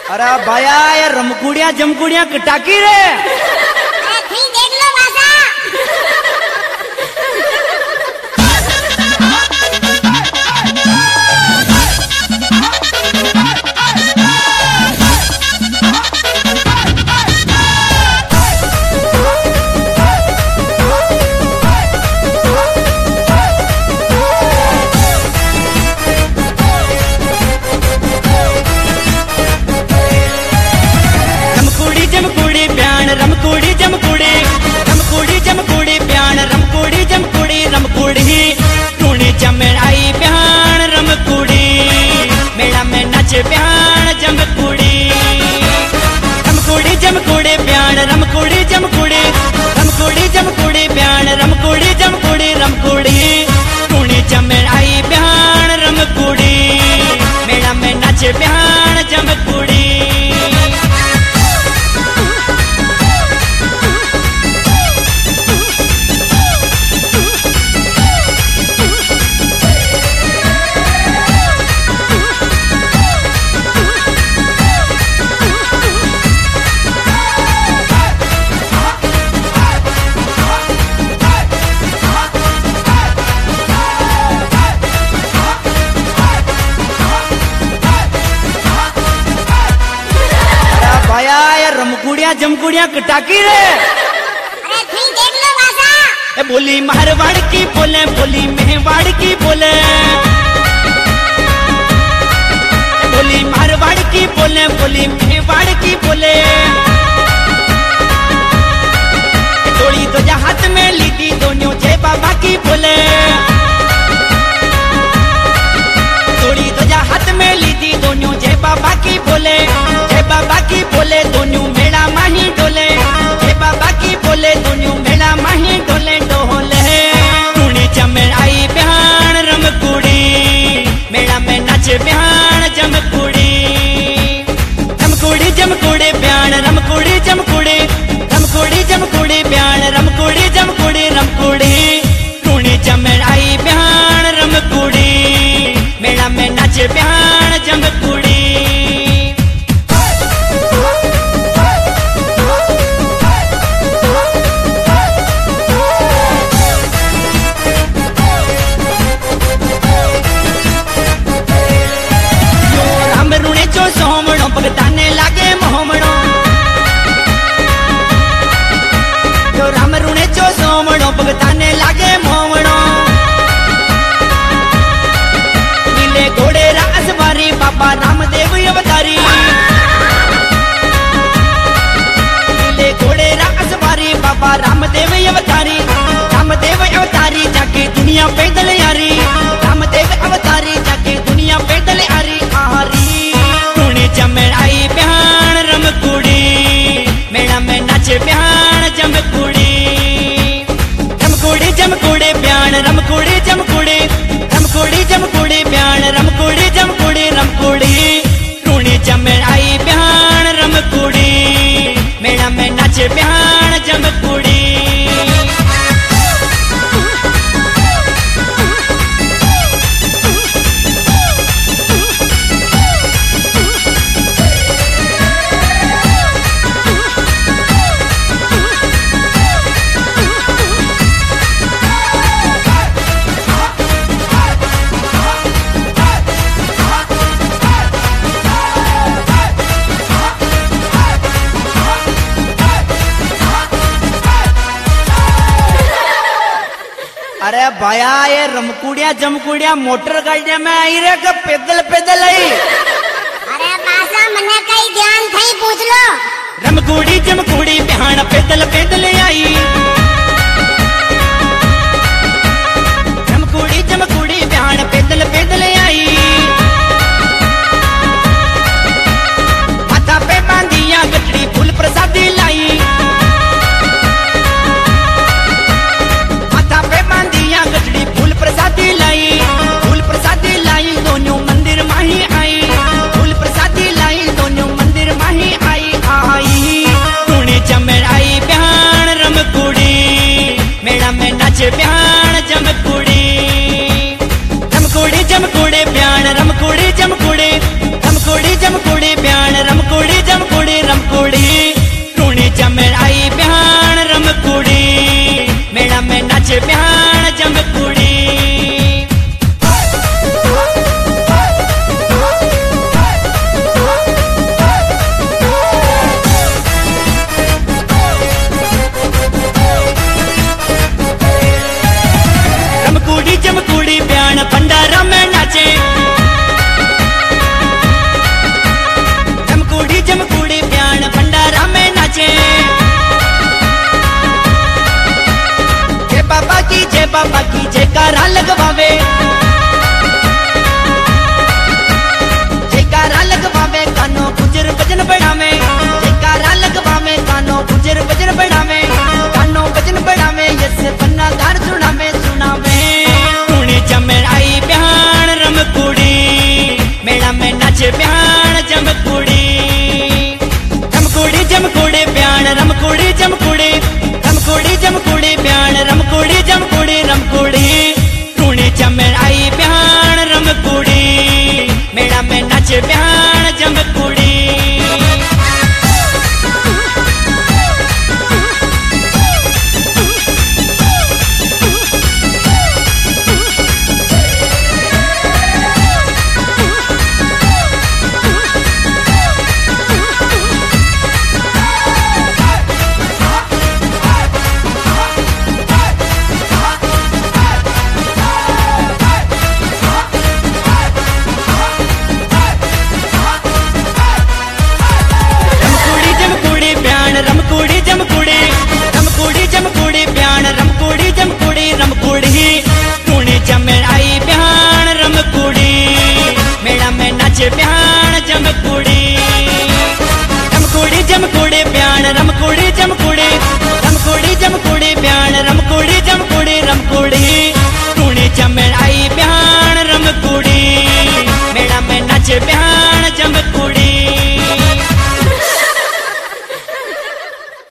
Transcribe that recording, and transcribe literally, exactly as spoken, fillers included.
अरे भैया ये रमकुड़िया जमकुड़िया कटाकी रे। अरे थी देख लो बासा। रमकुड़ी जमकुड़ी रमकुड़ी जमकुड़ी प्याण रमकुड़ी जमकुड़ी रमकुड़ी टूणी जमण आई प्याण रमकुड़ी मेला में नच प्याण जमकुड़ी रमकुड़ी जमकुड़ी प्याण रमकुड़ी जमकुड़ी रमकुड़ी जमकुड़ी प्याण रमकुड़ी जमकुड़ी रमकुड़ी टूणी जमण आई प्याण रमकुड़ी मेला में नच प्याण जमकुड़ी। रमकुड़िया जमकुड़िया कटाकी रे। अरे थी देख लो बासा। ए बोली मारवाड़ की बोले बोली मेवाड़ की बोले ए बोली मारवाड़ की बोले बोली मेवाड़ की बोले थोड़ी तो जा हाथ में ली थी दोनों जय बाबा की बोले थोड़ी तो जा हाथ में ली थी दोनों जय बाबा की बोले जय बाबा की बोले दोनों मेला माही डोले जय बाबा की बोले दोनों मेला माही डोले डोले टूणी जमण आई प्याण रमकुड़ी मेला में नच प्याण जमकुड़ी रमकुड़ी जमकुड़ी प्याण रमकुड़ी जमकुड़ी रमकुड़ी जमकुड़ी प्याण रमकुड़ी जमकुड़ी रमकुड़ी टूणी जमण आई प्याण रमकुड़ी मेला में नच प्याण जमकुड़ी। सोमणो भगताने लागे मोहमणो जो राम रुणे चो सोमणो भगताने लागे मोहमणो नीले घोड़े रास वारी बाबा रामदेव अवतारी नीले घोड़े रास वारी बाबा रामदेव अवतारी रामदेव अवतारी जाके दुनिया पैदल यारी रामदेव अवतारी जाके दुनिया पैदल यारी आरी जमण आई प्याण रमकुड़ी मेला में नच प्याण जमकुड़ी रमकुड़ी जमकुड़ी प्याण रमकुड़ी जमकुड़ी रमकुड़ी जमकुड़ी प्याण रमकुड़ी जमकुड़ी रमकुड़ी टूणी जमण आई प्याण रमकुड़ी मेला में नच प्याण जमकुड़ी। अरे भैया ये रमकुड़िया जमकुड़िया मोटर गाड़िया में आई रे कि पैदल पैदल आई। अरे बासा मने कई ध्यान थई पूछ लो। रमकुड़ी जमकुड़ी बिहान पैदल पैदल आई रमकुड़ी जमकुड़ी बिहान पैदल पैदल आई माथा पे बांधिया गठड़ी फूल प्रसादी लाई गठड़ी फूल प्रसादी लाई फूल प्रसादी लाई दोनों मंदिर माही आई फूल प्रसादी लाई दोनों मंदिर माही आई आई टूणी जमण आई प्याण नाचे बिहान जमकुड़ी रमकुड़ी जमकुड़ी रमकुड़ी जमकुड़ी ब्यान रमकुड़ी जमकुड़ी रमकुड़ी कुड़ी जमे आई बिहान रमकुड़ी मेला में नाचे बिहान जमकुड़ी रमकुड़ी जमकुड़ी ब्यान रमकुड़ी